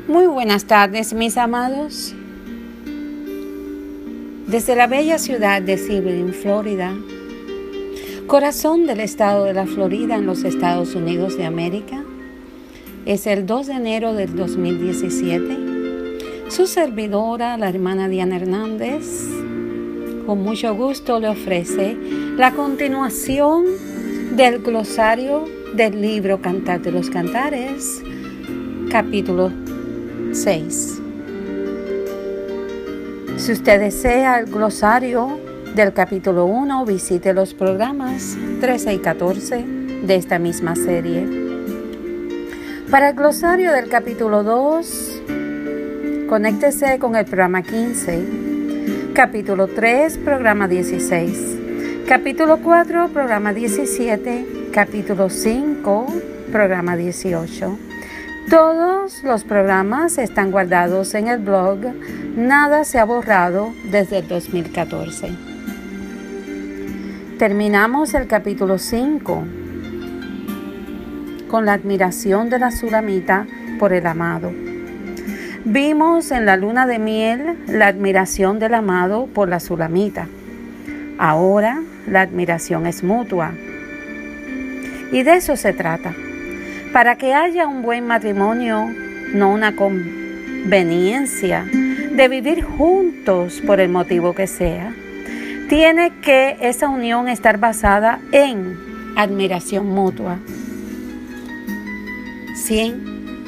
Muy buenas tardes, mis amados. Desde la bella ciudad de Sebring, Florida, corazón del estado de la Florida en los Estados Unidos de América, es el 2 de enero del 2017. Su servidora, la hermana Diana Hernández, con mucho gusto le ofrece la continuación del glosario del libro Cantar de los Cantares, capítulo 6. Si usted desea el glosario del capítulo 1, visite los programas 13 y 14 de esta misma serie. Para el glosario del capítulo 2, conéctese con el programa 15, capítulo 3, programa 16, capítulo 4, programa 17, capítulo 5, programa 18. Todos los programas están guardados en el blog. Nada se ha borrado desde el 2014. Terminamos el capítulo 5 con la admiración de la Sulamita por el amado. Vimos en la luna de miel la admiración del amado por la Sulamita. Ahora la admiración es mutua. Y de eso se trata. Para que haya un buen matrimonio, no una conveniencia de vivir juntos por el motivo que sea, tiene que esa unión estar basada en admiración mutua. 100.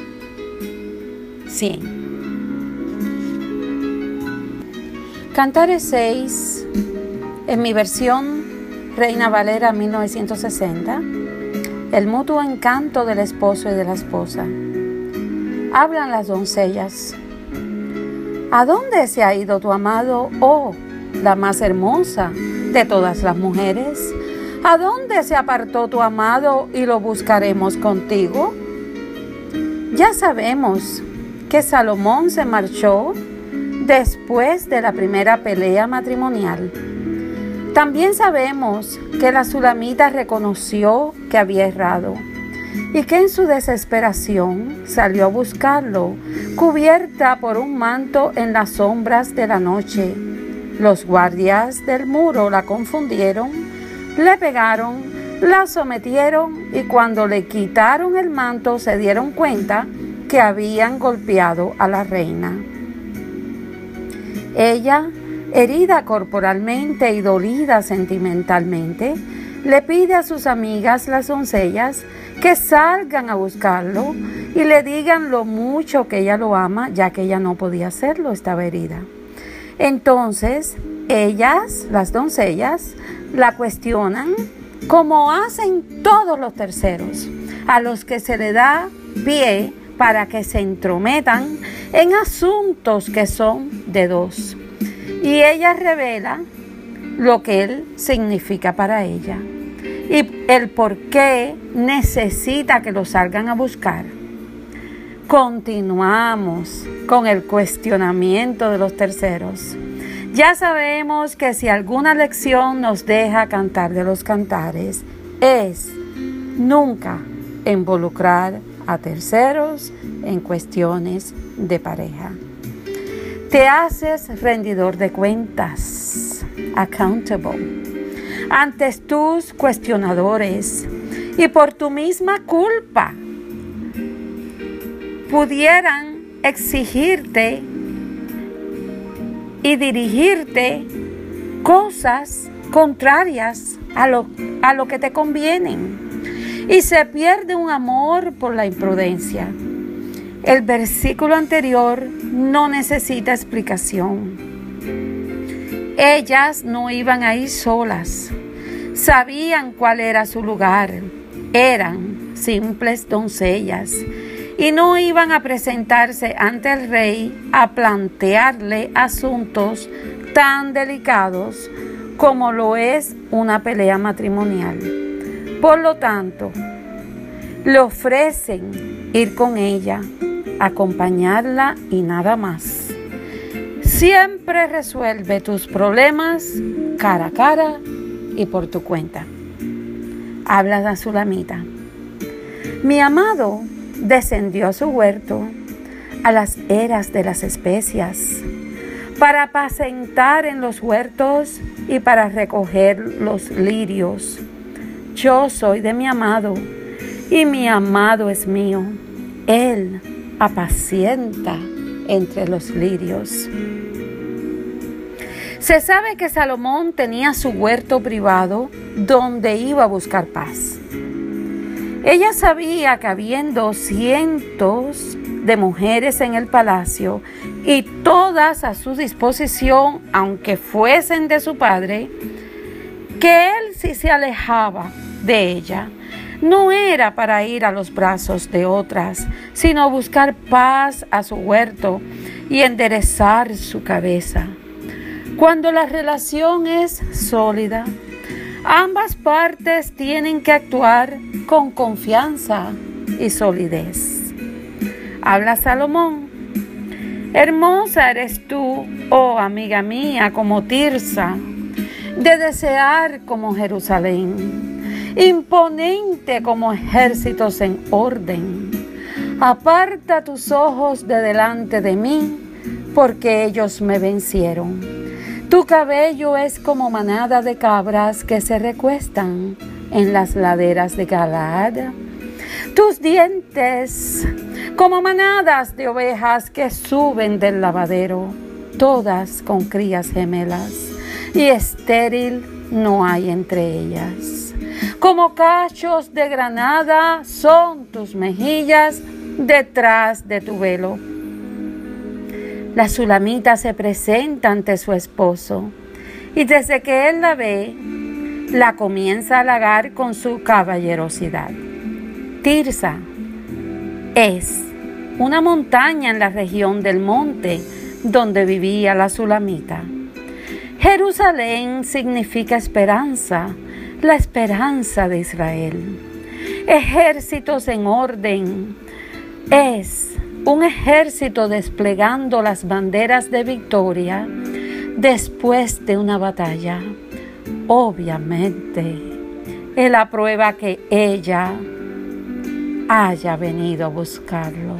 Cantares 6, en mi versión Reina Valera 1960, el mutuo encanto del esposo y de la esposa. Hablan las doncellas. ¿A dónde se ha ido tu amado, oh, la más hermosa de todas las mujeres? ¿A dónde se apartó tu amado y lo buscaremos contigo? Ya sabemos que Salomón se marchó después de la primera pelea matrimonial. También sabemos que la Sulamita reconoció que había errado y que en su desesperación salió a buscarlo, cubierta por un manto en las sombras de la noche. Los guardias del muro la confundieron, le pegaron, la sometieron y cuando le quitaron el manto se dieron cuenta que habían golpeado a la reina. Ella, herida corporalmente y dolida sentimentalmente, le pide a sus amigas las doncellas que salgan a buscarlo y le digan lo mucho que ella lo ama, ya que ella no podía hacerlo, estaba herida. Entonces, ellas, las doncellas, la cuestionan como hacen todos los terceros, a los que se le da pie para que se entrometan en asuntos que son de dos. Y ella revela lo que él significa para ella y el por qué necesita que lo salgan a buscar. Continuamos con el cuestionamiento de los terceros. Ya sabemos que si alguna lección nos deja Cantar de los Cantares es nunca involucrar a terceros en cuestiones de pareja. Te haces rendidor de cuentas, accountable, ante tus cuestionadores y por tu misma culpa pudieran exigirte y dirigirte cosas contrarias a lo que te convienen. Y se pierde un amor por la imprudencia. El versículo anterior no necesita explicación. Ellas no iban a ir solas. Sabían cuál era su lugar. Eran simples doncellas. Y no iban a presentarse ante el rey a plantearle asuntos tan delicados como lo es una pelea matrimonial. Por lo tanto, le ofrecen ir con ella, acompañarla y nada más. Siempre resuelve tus problemas cara a cara y por tu cuenta. Habla la Sulamita. Mi amado descendió a su huerto a las eras de las especias, para apacentar en los huertos y para recoger los lirios. Yo soy de mi amado, y mi amado es mío. Él apacienta entre los lirios. Se sabe que Salomón tenía su huerto privado donde iba a buscar paz. Ella sabía que habiendo cientos de mujeres en el palacio y todas a su disposición, aunque fuesen de su padre, que él, si se alejaba de ella, no era para ir a los brazos de otras, sino buscar paz a su huerto y enderezar su cabeza. Cuando la relación es sólida, ambas partes tienen que actuar con confianza y solidez. Habla Salomón: hermosa eres tú, oh amiga mía, como Tirsa, de desear como Jerusalén, imponente como ejércitos en orden. Aparta tus ojos de delante de mí, porque ellos me vencieron. Tu cabello es como manada de cabras que se recuestan en las laderas de Galaad. Tus dientes como manadas de ovejas que suben del lavadero, todas con crías gemelas, y estéril no hay entre ellas. Como cachos de granada son tus mejillas detrás de tu velo. La sulamita se presenta ante su esposo, y desde que él la ve, la comienza a halagar con su caballerosidad. Tirsa es una montaña en la región del monte donde vivía la sulamita. Jerusalén significa esperanza, la esperanza de Israel. Ejércitos en orden es un ejército desplegando las banderas de victoria después de una batalla. Obviamente, él aprueba que ella haya venido a buscarlo.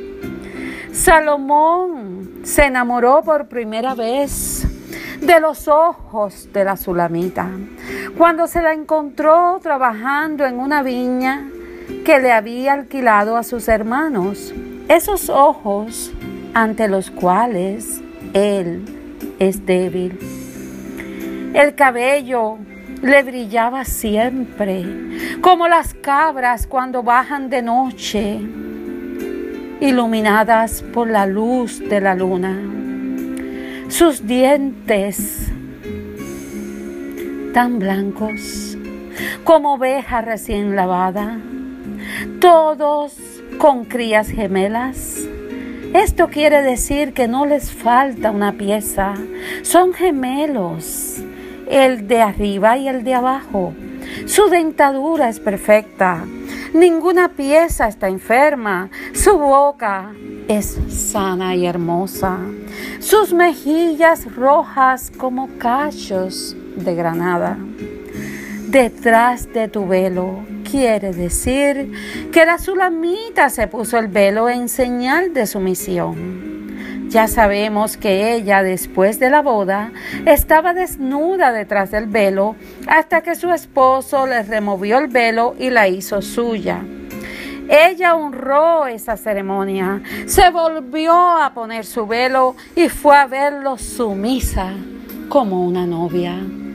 Salomón se enamoró por primera vez de los ojos de la sulamita cuando se la encontró trabajando en una viña que le había alquilado a sus hermanos. Esos ojos ante los cuales él es débil. El cabello le brillaba siempre, como las cabras cuando bajan de noche, iluminadas por la luz de la luna. Sus dientes tan blancos como oveja recién lavada, todos con crías gemelas. Esto quiere decir que no les falta una pieza, son gemelos, el de arriba y el de abajo. Su dentadura es perfecta, ninguna pieza está enferma, su boca es sana y hermosa, sus mejillas rojas como cachos de granada. Detrás de tu velo quiere decir que la sulamita se puso el velo en señal de sumisión. Ya sabemos que ella, después de la boda, estaba desnuda detrás del velo hasta que su esposo le removió el velo y la hizo suya. Ella honró esa ceremonia, se volvió a poner su velo y fue a verlo sumisa como una novia.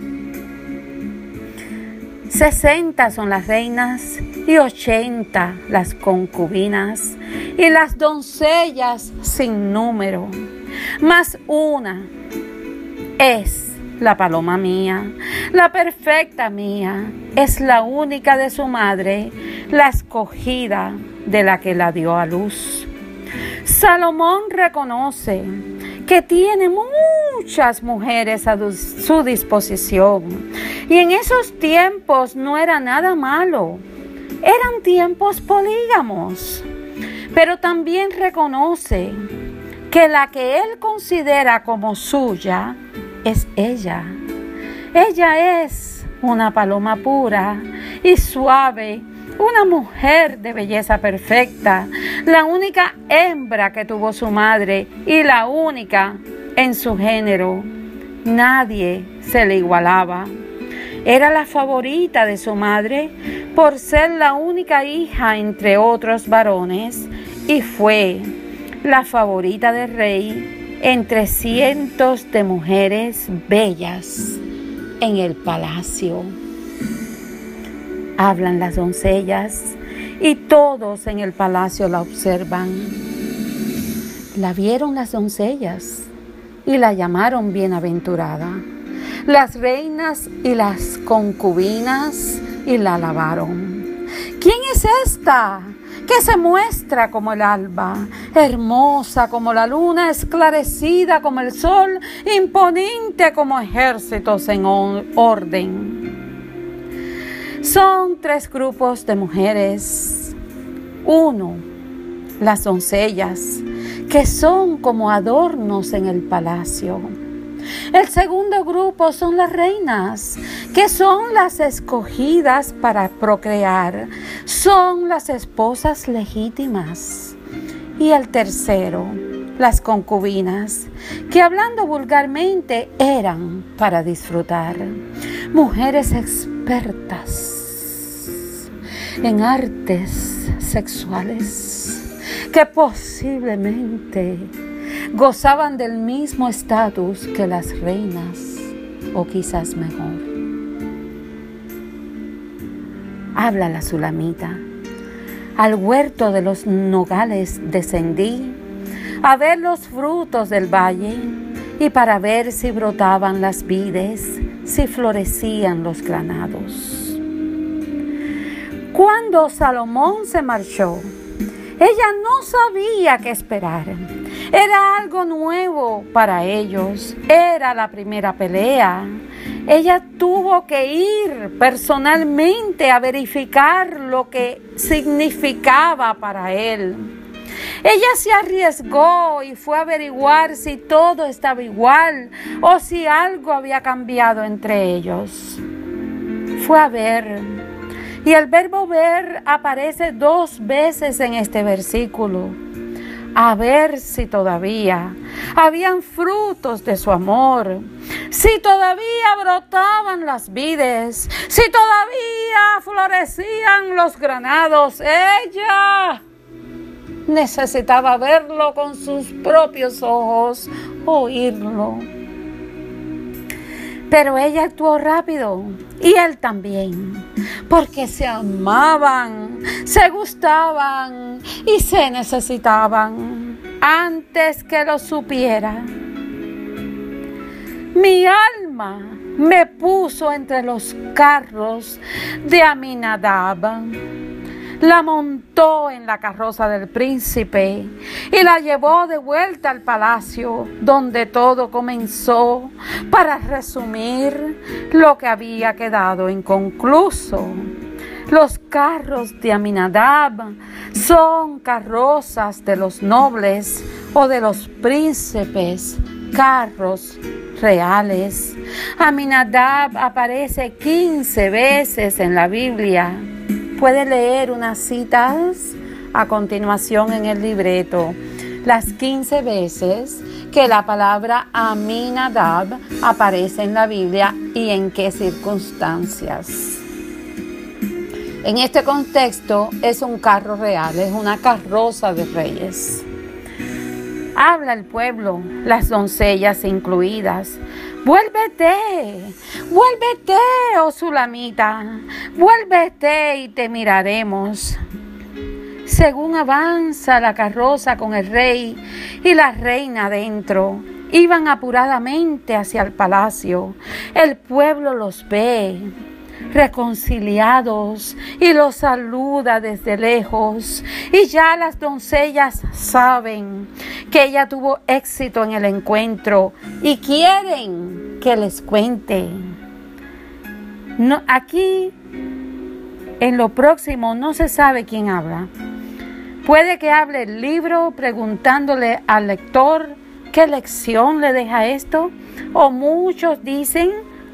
60 son las reinas y 80 las concubinas y las doncellas sin número, mas una es la paloma mía, la perfecta mía, es la única de su madre, la escogida de la que la dio a luz. Salomón reconoce que tiene muchas mujeres a su disposición. Y en esos tiempos no era nada malo. Eran tiempos polígamos. Pero también reconoce que la que él considera como suya es ella. Ella es una paloma pura y suave, una mujer de belleza perfecta, la única hembra que tuvo su madre y la única en su género. Nadie se le igualaba. Era la favorita de su madre por ser la única hija entre otros varones y fue la favorita del rey entre cientos de mujeres bellas en el palacio. Hablan las doncellas y todos en el palacio la observan. La vieron las doncellas y la llamaron bienaventurada. Las reinas y las concubinas y la alabaron. ¿Quién es esta que se muestra como el alba, hermosa como la luna, esclarecida como el sol, imponente como ejércitos en orden? Son 3 grupos de mujeres. 1, las doncellas, que son como adornos en el palacio. El segundo grupo son las reinas, que son las escogidas para procrear, son las esposas legítimas. Y el tercero, las concubinas, que hablando vulgarmente eran para disfrutar, mujeres expertas en artes sexuales, que posiblemente gozaban del mismo estatus que las reinas, o quizás mejor. Habla la Sulamita. Al huerto de los nogales descendí a ver los frutos del valle y para ver si brotaban las vides, si florecían los granados. Cuando Salomón se marchó, ella no sabía qué esperar. Era algo nuevo para ellos. Era la primera pelea. Ella tuvo que ir personalmente a verificar lo que significaba para él. Ella se arriesgó y fue a averiguar si todo estaba igual o si algo había cambiado entre ellos. Fue a ver. Y el verbo ver aparece 2 veces en este versículo. A ver si todavía habían frutos de su amor, si todavía brotaban las vides, si todavía florecían los granados. Ella necesitaba verlo con sus propios ojos, oírlo. Pero ella actuó rápido y él también, porque se amaban, se gustaban y se necesitaban antes que lo supiera. Mi alma me puso entre los carros de Aminadab. La montó en la carroza del príncipe y la llevó de vuelta al palacio donde todo comenzó, para resumir lo que había quedado inconcluso. Los carros de Aminadab son carrozas de los nobles o de los príncipes, carros reales. Aminadab aparece 15 veces en la Biblia. Puede leer unas citas a continuación en el libreto. Las 15 veces que la palabra Aminadab aparece en la Biblia y en qué circunstancias. En este contexto es un carro real, es una carroza de reyes. Habla el pueblo, las doncellas incluidas. Vuélvete, vuélvete, oh Sulamita, vuélvete y te miraremos. Según avanza la carroza con el rey y la reina dentro, iban apuradamente hacia el palacio. El pueblo los ve, reconciliados, y los saluda desde lejos. Y ya las doncellas saben que ella tuvo éxito en el encuentro y quieren que les cuente. No, aquí en lo próximo no se sabe quién habla. Puede que hable el libro preguntándole al lector qué lección le deja esto, o muchos dicen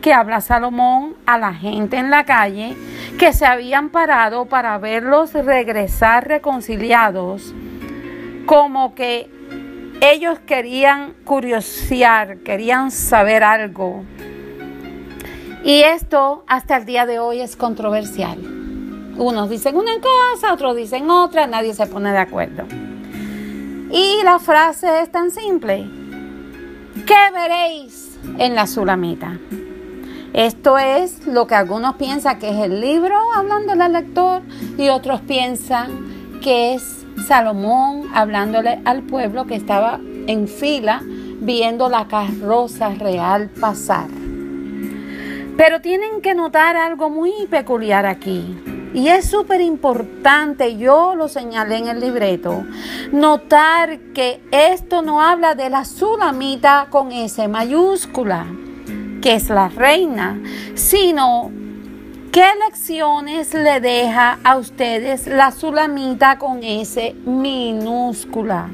que habla Salomón a la gente en la calle que se habían parado para verlos regresar reconciliados, como que ellos querían curiosear, querían saber algo. Y esto hasta el día de hoy es controversial. Unos dicen una cosa, otros dicen otra, nadie se pone de acuerdo. Y la frase es tan simple: ¿qué veréis en la Sulamita? Esto es lo que algunos piensan que es el libro hablándole al lector, y otros piensan que es Salomón hablándole al pueblo que estaba en fila viendo la carroza real pasar. Pero tienen que notar algo muy peculiar aquí. Y es súper importante, yo lo señalé en el libreto, notar que esto no habla de la Sulamita con S mayúscula, que es la reina, sino qué lecciones le deja a ustedes la Sulamita con S minúscula.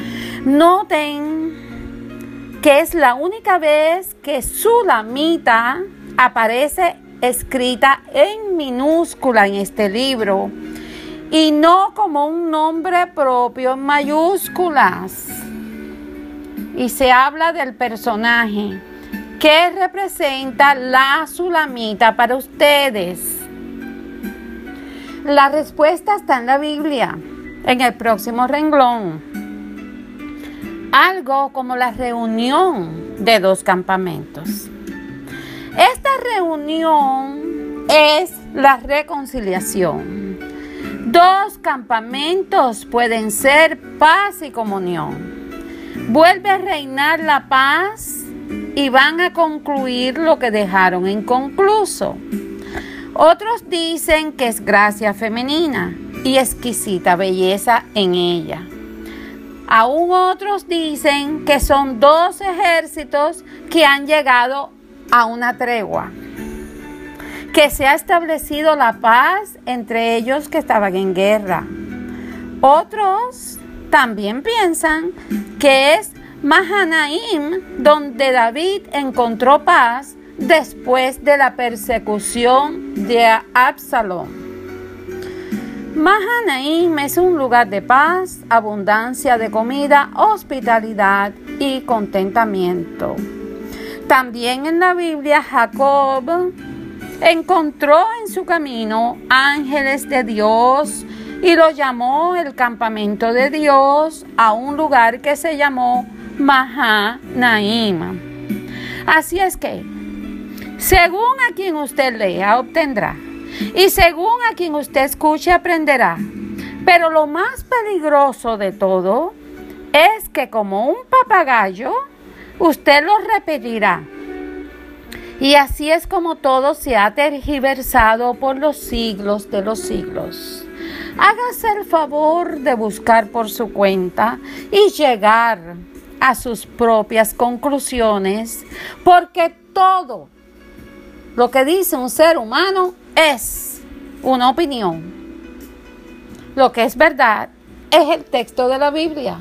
Noten que es la única vez que Sulamita aparece escrita en minúscula en este libro y no como un nombre propio en mayúsculas. Y se habla del personaje que representa la Sulamita para ustedes. La respuesta está en la Biblia, en el próximo renglón. Algo como la reunión de dos campamentos. Esta reunión es la reconciliación. Dos campamentos pueden ser paz y comunión. Vuelve a reinar la paz y van a concluir lo que dejaron inconcluso. Otros dicen que es gracia femenina y exquisita belleza en ella. Aún otros dicen que son dos ejércitos que han llegado a una tregua, que se ha establecido la paz entre ellos que estaban en guerra. Otros también piensan que es Mahanaim, donde David encontró paz después de la persecución de Absalón. Mahanaim es un lugar de paz, abundancia de comida, hospitalidad y contentamiento. También en la Biblia, Jacob encontró en su camino ángeles de Dios y lo llamó el campamento de Dios a un lugar que se llamó Mahanaim. Así es que, según a quien usted lea, obtendrá. Y según a quien usted escuche, aprenderá. Pero lo más peligroso de todo es que como un papagayo, usted lo repetirá. Y así es como todo se ha tergiversado por los siglos de los siglos. Hágase el favor de buscar por su cuenta y llegar a sus propias conclusiones, porque todo lo que dice un ser humano es una opinión. Lo que es verdad es el texto de la Biblia.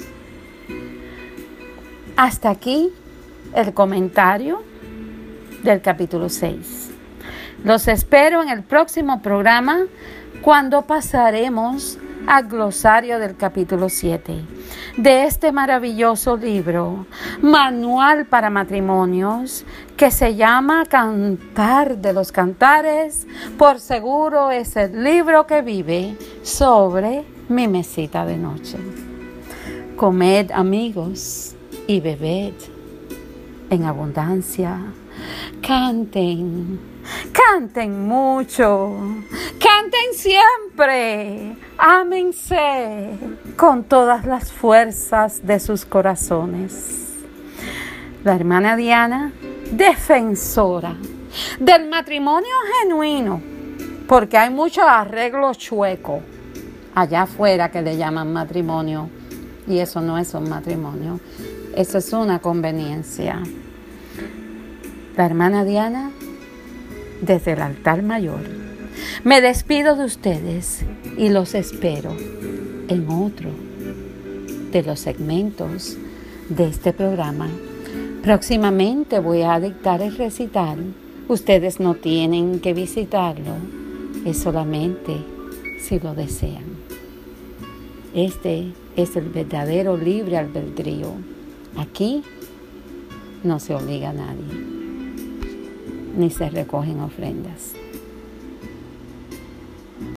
Hasta aquí el comentario del capítulo 6. Los espero en el próximo programa, cuando pasaremos al glosario del capítulo 7 de este maravilloso libro, Manual para Matrimonios, que se llama Cantar de los Cantares. Por seguro es el libro que vive sobre mi mesita de noche. Comed, amigos, y bebed en abundancia. Canten, canten mucho, canten siempre, ámense con todas las fuerzas de sus corazones. La hermana Diana, defensora del matrimonio genuino, porque hay mucho arreglo chueco allá afuera que le llaman matrimonio, y eso no es un matrimonio, eso es una conveniencia. La hermana Diana, desde el altar mayor, me despido de ustedes y los espero en otro de los segmentos de este programa. Próximamente voy a dictar el recital Ustedes no tienen que visitarlo, es solamente si lo desean. Este es el verdadero libre albedrío. Aquí no se obliga a nadie, ni se recogen ofrendas.